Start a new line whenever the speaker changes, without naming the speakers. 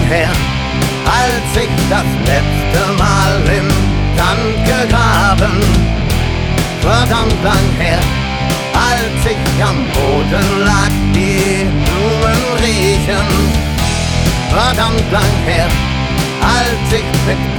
her, als ich das letzte Mal im Sand gegraben. Verdammt lang her, als ich am Boden lag, die Blumen riechen. Verdammt lang her, als ich mit